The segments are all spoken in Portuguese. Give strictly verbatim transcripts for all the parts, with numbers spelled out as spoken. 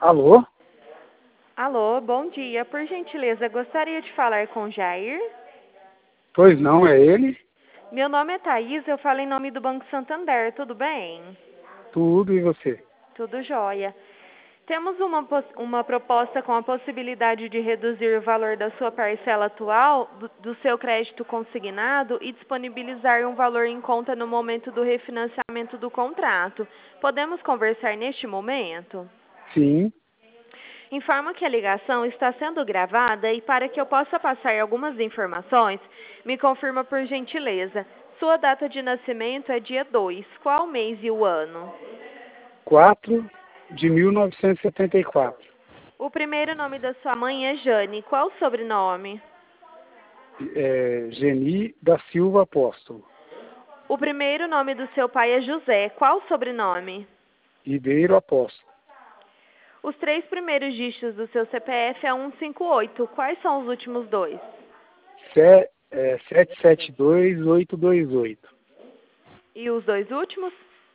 Alô? Alô, bom dia. Por gentileza, gostaria de falar com Jair? Pois não, é ele? Meu nome é Thaís, eu falo em nome do Banco Santander, tudo bem? Tudo, e você? Tudo jóia. Temos uma, pos- uma proposta com a possibilidade de reduzir o valor da sua parcela atual, do, do seu crédito consignado e disponibilizar um valor em conta no momento do refinanciamento do contrato. Podemos conversar neste momento? Sim, Informo que a ligação está sendo gravada e para que eu possa passar algumas informações, me confirma por gentileza. Sua data de nascimento é dia dois. Qual o mês e o ano? quatro de mil novecentos e setenta e quatro. O primeiro nome da sua mãe é Jane. Qual o sobrenome? É, Geni da Silva Apóstolo. O primeiro nome do seu pai é José. Qual o sobrenome? Ribeiro Apóstolo. Os três primeiros dígitos do seu C P F é cento e cinquenta e oito. Quais são os últimos dois? Se, é, sete sete dois oito dois oito. E os dois últimos?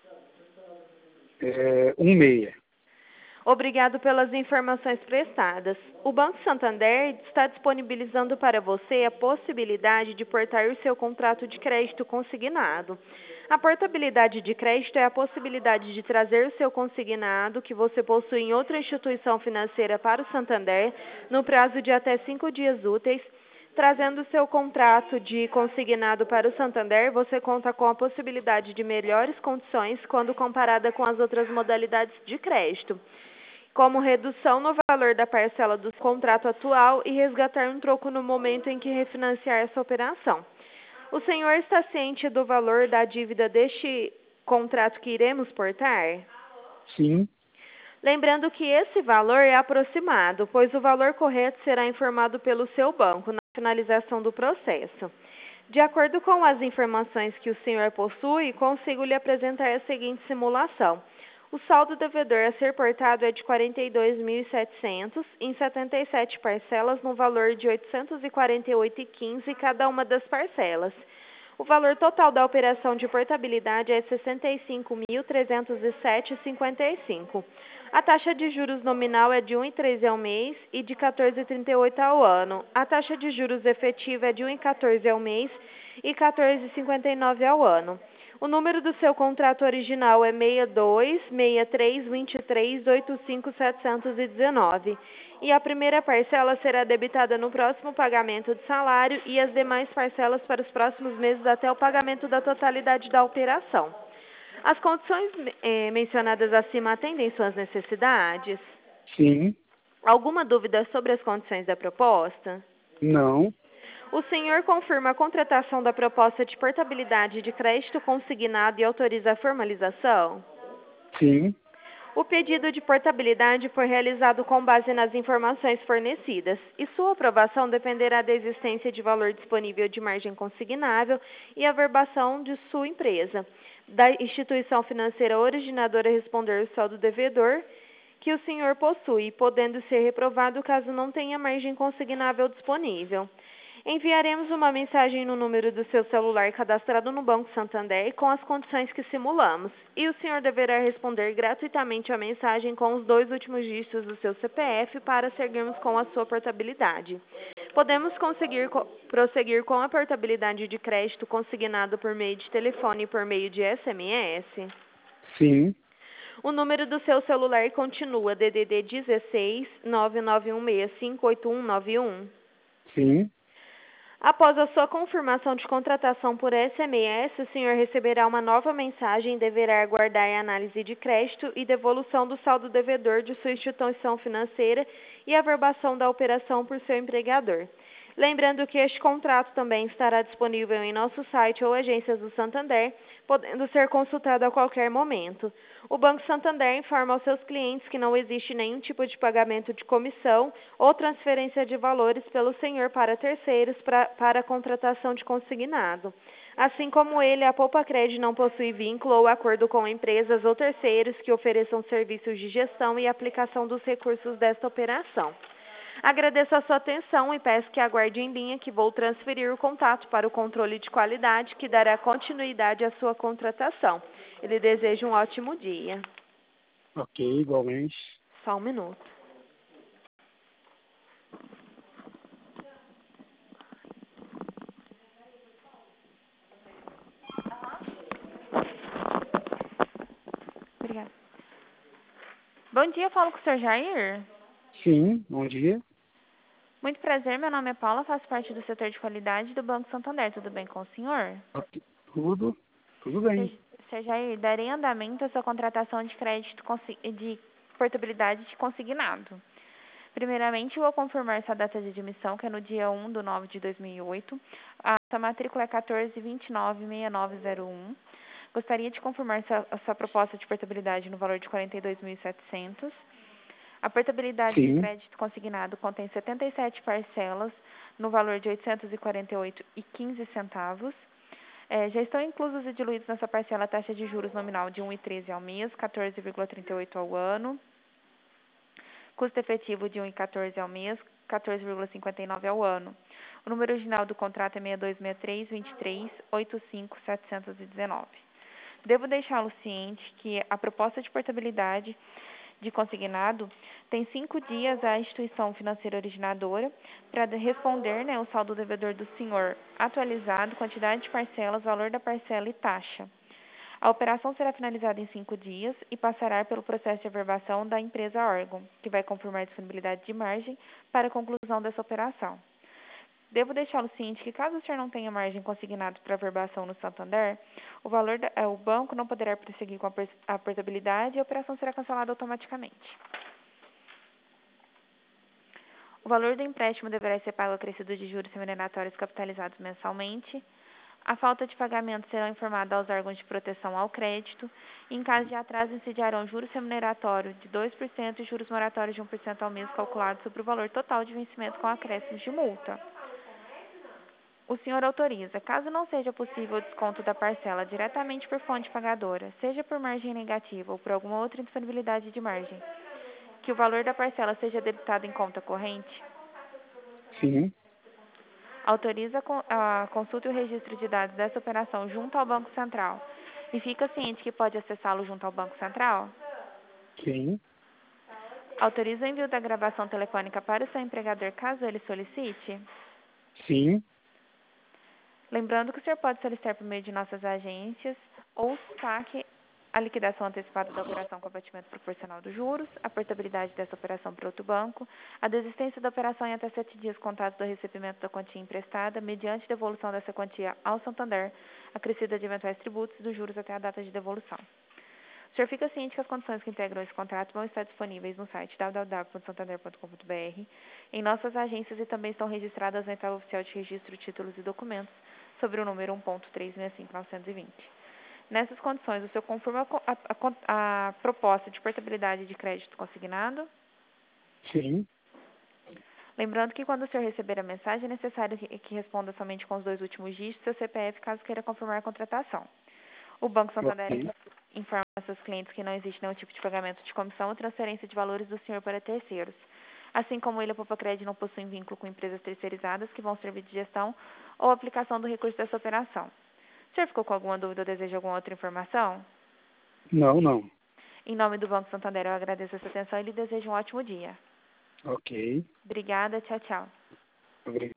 É, um seis. Obrigado pelas informações prestadas. O Banco Santander está disponibilizando para você a possibilidade de portar o seu contrato de crédito consignado. A portabilidade de crédito é a possibilidade de trazer o seu consignado que você possui em outra instituição financeira para o Santander no prazo de até cinco dias úteis. Trazendo o seu contrato de consignado para o Santander, você conta com a possibilidade de melhores condições quando comparada com as outras modalidades de crédito, como redução no valor da parcela do contrato atual e resgatar um troco no momento em que refinanciar essa operação. O senhor está ciente do valor da dívida deste contrato que iremos portar? Sim, Lembrando que esse valor é aproximado, pois o valor correto será informado pelo seu banco na finalização do processo. De acordo com as informações que o senhor possui, consigo lhe apresentar a seguinte simulação. O saldo devedor a ser portado é de quarenta e dois mil e setecentos em setenta e sete parcelas no valor de oitocentos e quarenta e oito reais e quinze centavos cada uma das parcelas. O valor total da operação de portabilidade é sessenta e cinco mil trezentos e sete reais e cinquenta e cinco centavos. A taxa de juros nominal é de um vírgula treze ao mês e de quatorze vírgula trinta e oito ao ano. A taxa de juros efetiva é de um vírgula quatorze ao mês e quatorze vírgula cinquenta e nove ao ano. O número do seu contrato original é seis dois seis três dois três oito cinco sete um nove e a primeira parcela será debitada no próximo pagamento de salário e as demais parcelas para os próximos meses até o pagamento da totalidade da operação. As condições eh, mencionadas acima atendem suas necessidades? sim, Alguma dúvida sobre as condições da proposta? não, O senhor confirma a contratação da proposta de portabilidade de crédito consignado e autoriza a formalização? sim, O pedido de portabilidade foi realizado com base nas informações fornecidas e sua aprovação dependerá da existência de valor disponível de margem consignável e averbação de sua empresa, da instituição financeira originadora responder o saldo devedor que o senhor possui, podendo ser reprovado caso não tenha margem consignável disponível. Enviaremos uma mensagem no número do seu celular cadastrado no Banco Santander com as condições que simulamos, e o senhor deverá responder gratuitamente a mensagem com os dois últimos dígitos do seu C P F para seguirmos com a sua portabilidade. Podemos conseguir co- prosseguir com a portabilidade de crédito consignado por meio de telefone e por meio de S M S? sim, O número do seu celular continua D D D dezesseis nove nove um seis cinco oito um nove um? sim, Após a sua confirmação de contratação por S M S, o senhor receberá uma nova mensagem e deverá aguardar a análise de crédito e devolução do saldo devedor de sua instituição financeira e a averbação da operação por seu empregador. Lembrando que este contrato também estará disponível em nosso site ou agências do Santander, podendo ser consultado a qualquer momento. O Banco Santander informa aos seus clientes que não existe nenhum tipo de pagamento de comissão ou transferência de valores pelo senhor para terceiros pra, para a contratação de consignado. Assim como ele, a Poupa Cred não possui vínculo ou acordo com empresas ou terceiros que ofereçam serviços de gestão e aplicação dos recursos desta operação. Agradeço a sua atenção e peço que aguarde em linha que vou transferir o contato para o controle de qualidade que dará continuidade à sua contratação. Ele deseja um ótimo dia. ok, igualmente. Só um minuto. Obrigada. Bom dia, eu falo com o senhor Jair. Sim, bom dia. Muito prazer, meu nome é Paula, faço parte do setor de qualidade do Banco Santander. Tudo bem com o senhor? Ok, tudo, tudo bem. senhor Jair, darei andamento à sua contratação de crédito consi- de portabilidade de consignado. Primeiramente, vou confirmar sua data de admissão, que é no dia um de nove de dois mil e oito. A sua matrícula é quatorze vinte e nove sessenta e nove zero um. Gostaria de confirmar sua, a sua proposta de portabilidade no valor de quarenta e dois mil e setecentos. A portabilidade de Sim, crédito consignado contém setenta e sete parcelas no valor de oitocentos e quarenta e oito reais e quinze centavos. É, já estão inclusos e diluídos nessa parcela a taxa de juros nominal de um vírgula treze ao mês, quatorze vírgula trinta e oito ao ano, custo efetivo de um vírgula quatorze ao mês, quatorze vírgula cinquenta e nove ao ano. O número original do contrato é seis dois seis três, vinte e três, oitenta e cinco, setecentos e dezenove. Devo deixá-lo ciente que a proposta de portabilidade de consignado tem cinco dias à instituição financeira originadora para responder, né, o saldo devedor do senhor atualizado, quantidade de parcelas, valor da parcela e taxa. A operação será finalizada em cinco dias e passará pelo processo de averbação da empresa órgão, que vai confirmar a disponibilidade de margem para a conclusão dessa operação. Devo deixá-lo ciente que, caso o senhor não tenha margem consignado para averbação no Santander, o valor da, o banco não poderá prosseguir com a, a portabilidade e a operação será cancelada automaticamente. O valor do empréstimo deverá ser pago acrescido de juros remuneratórios capitalizados mensalmente. A falta de pagamento será informada aos órgãos de proteção ao crédito. E, em caso de atraso, incidirão juros remuneratórios de dois por cento e juros moratórios de um por cento ao mês calculados sobre o valor total de vencimento com acréscimos de multa. O senhor autoriza, caso não seja possível o desconto da parcela diretamente por fonte pagadora, seja por margem negativa ou por alguma outra indisponibilidade de margem, que o valor da parcela seja debitado em conta corrente? sim, Autoriza a consulta e o registro de dados dessa operação junto ao Banco Central e fica ciente que pode acessá-lo junto ao Banco Central? sim, Autoriza o envio da gravação telefônica para o seu empregador caso ele solicite? sim, Lembrando que o senhor pode solicitar por meio de nossas agências ou saque a liquidação antecipada da operação com abatimento proporcional dos juros, a portabilidade dessa operação para outro banco, a desistência da operação em até sete dias contados do recebimento da quantia emprestada, mediante devolução dessa quantia ao Santander, acrescida de eventuais tributos e dos juros até a data de devolução. O senhor fica ciente que as condições que integram esse contrato vão estar disponíveis no site w w w ponto santander ponto com ponto b r, em nossas agências e também estão registradas na entrada oficial de registro, títulos e documentos, sobre o número um ponto três seis cinco nove dois zero. Nessas condições, o senhor confirma a, a, a proposta de portabilidade de crédito consignado? sim, Lembrando que quando o senhor receber a mensagem, é necessário que, que responda somente com os dois últimos dígitos do seu C P F, caso queira confirmar a contratação. O Banco Santander ok, informa a seus clientes que não existe nenhum tipo de pagamento de comissão ou transferência de valores do senhor para terceiros. Assim como ele, a Popacred não possui vínculo com empresas terceirizadas que vão servir de gestão ou aplicação do recurso dessa operação. O senhor ficou com alguma dúvida ou deseja alguma outra informação? não, não, Em nome do Banco Santander, eu agradeço a sua atenção e lhe desejo um ótimo dia. ok, Obrigada, tchau, tchau. obrigado.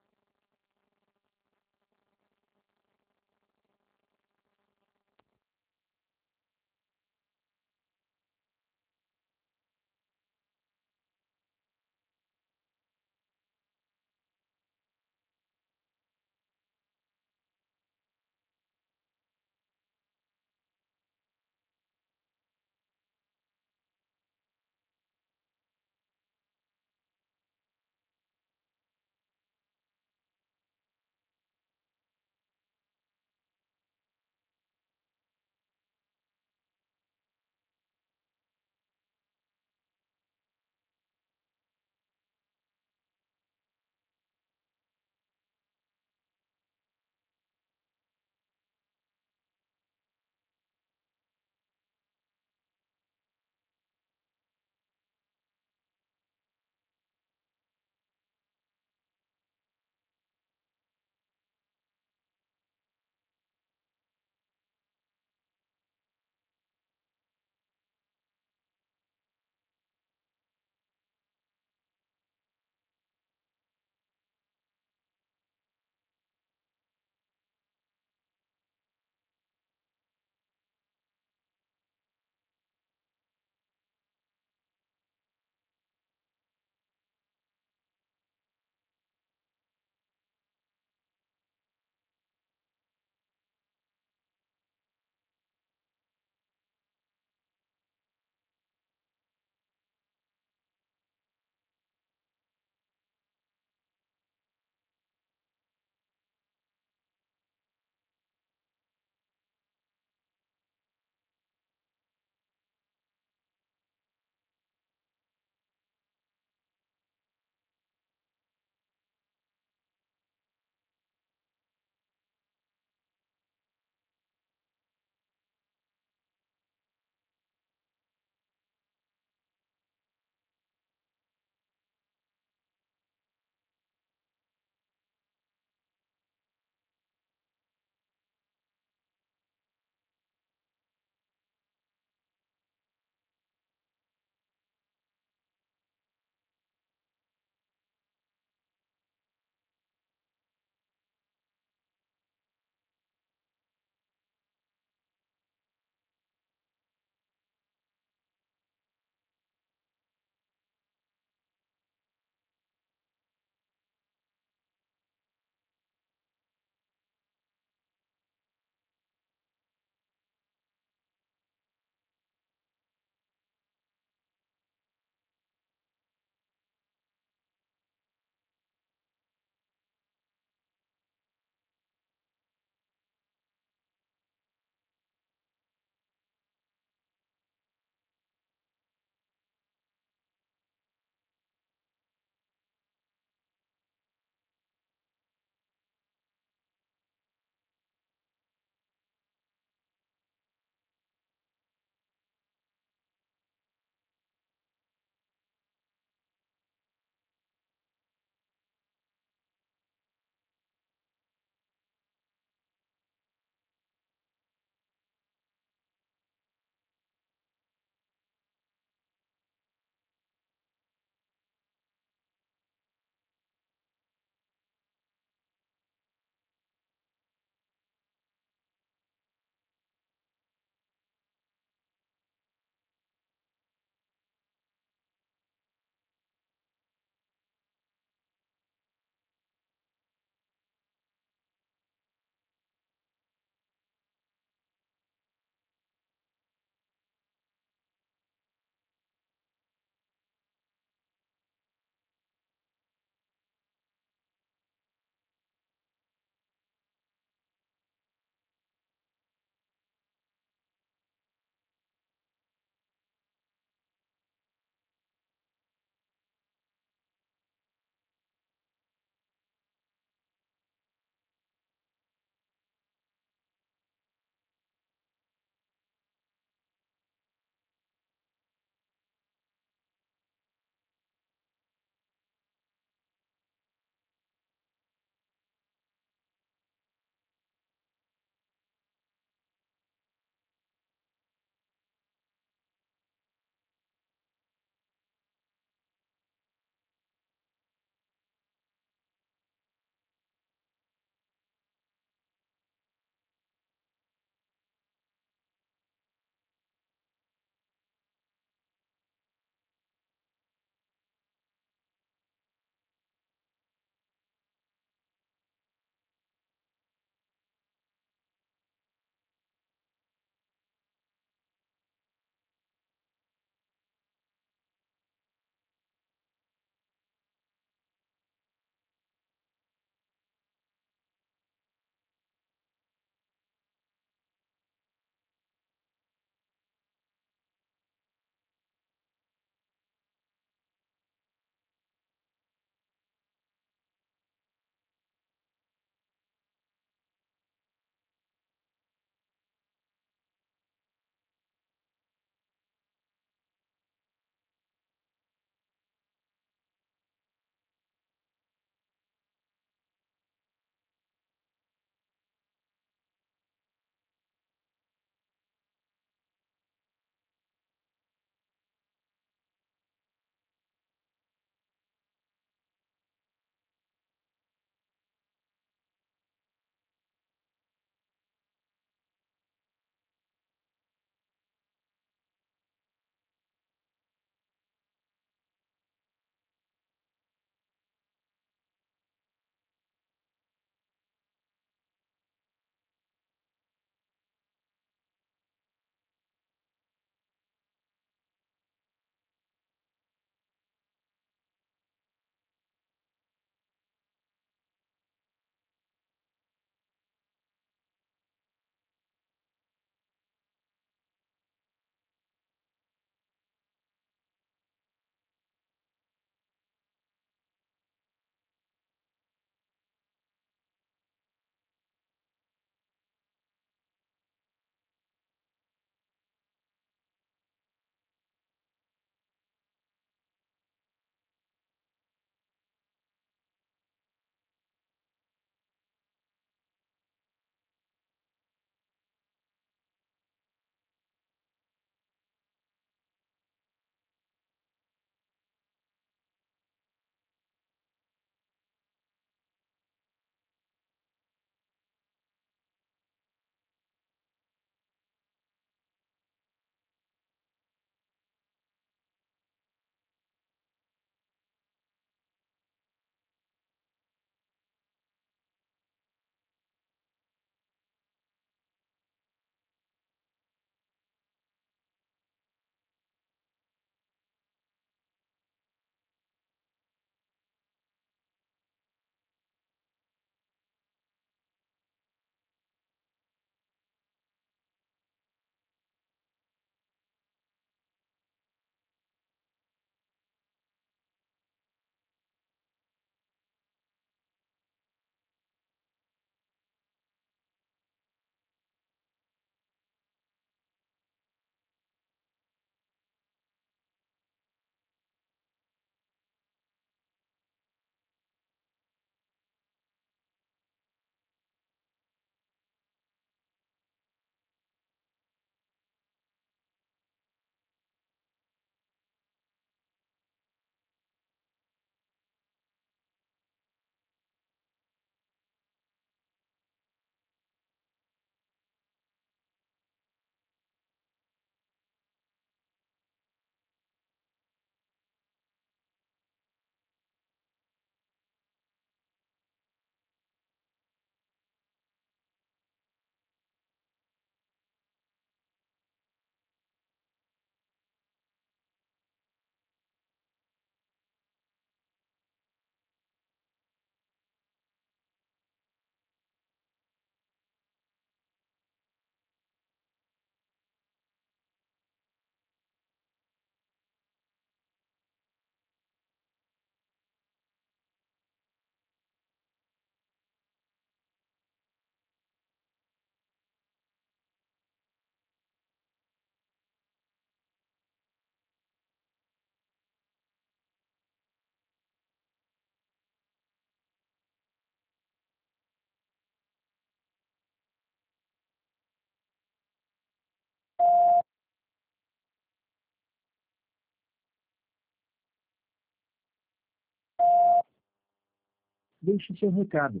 Deixe seu recado.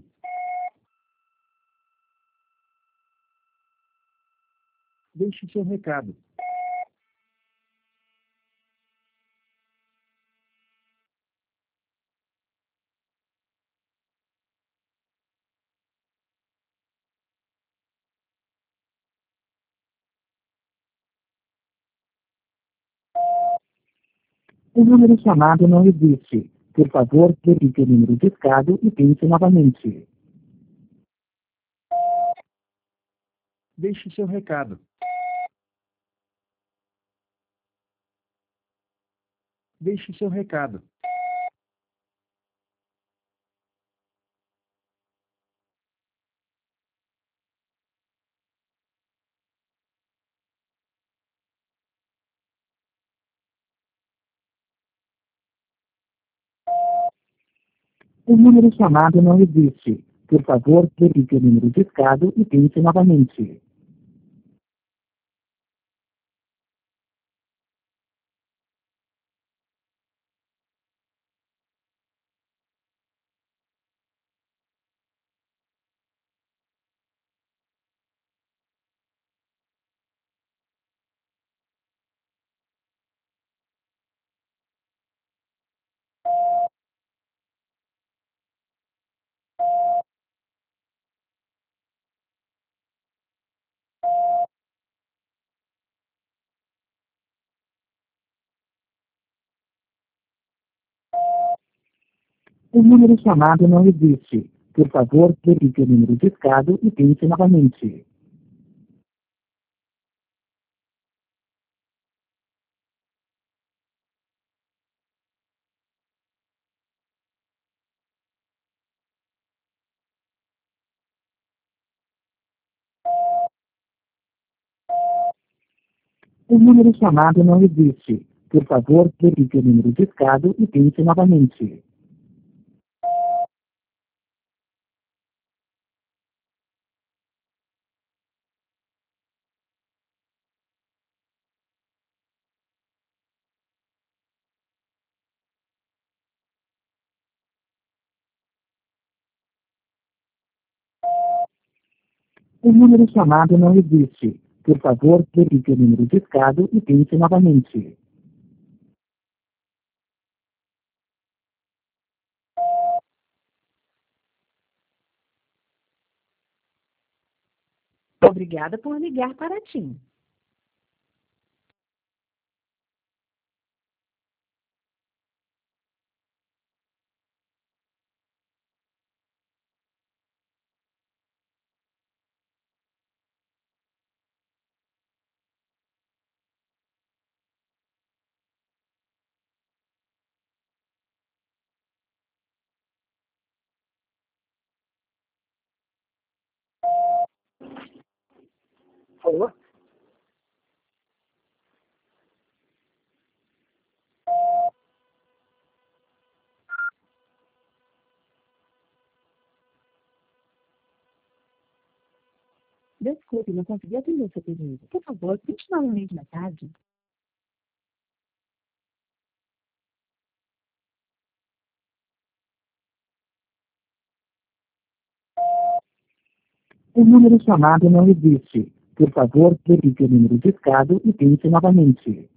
Deixe seu recado. O número chamado não existe. Por favor, repita o número discado e tente novamente. Deixe seu recado. Deixe seu recado. O número chamado não existe. Por favor, repita o número discado e tente novamente. O número chamado não existe. Por favor, repita o número discado e tente novamente. O número chamado não existe. Por favor, repita o número discado e tente novamente. O número chamado não existe. Por favor, repita o número discado e tente novamente. Obrigada por ligar para a TIM. Falou? Desculpe, não consegui atender o seu pedido. Por favor, tente novamente mais tarde. O número chamado não existe. Por favor, repita o número discado e tente novamente.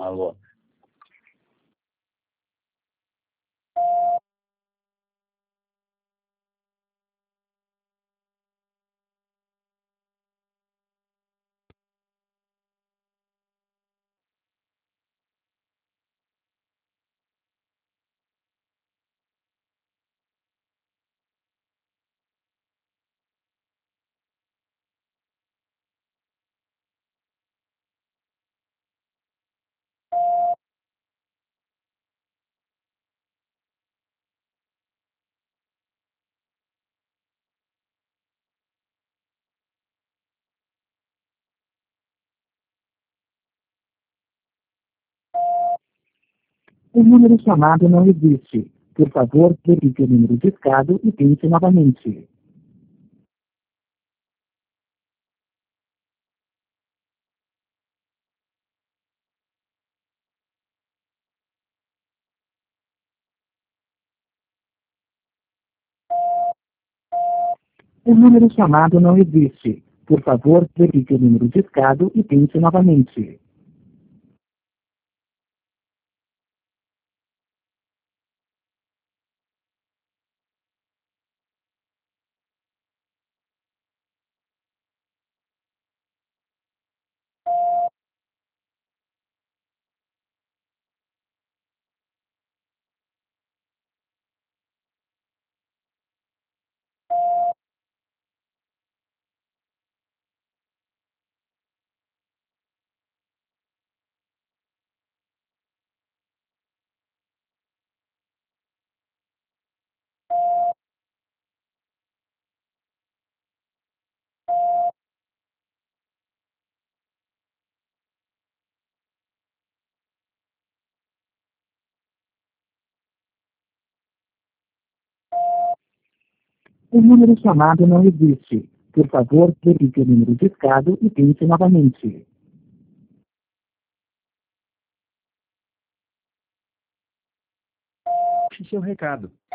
Alô. O número chamado não existe. Por favor, verifique o número discado e tente novamente. O número chamado não existe. Por favor, verifique o número discado e tente novamente. O número chamado não existe. Por favor, verifique o número discado e tente novamente. Deixe seu recado.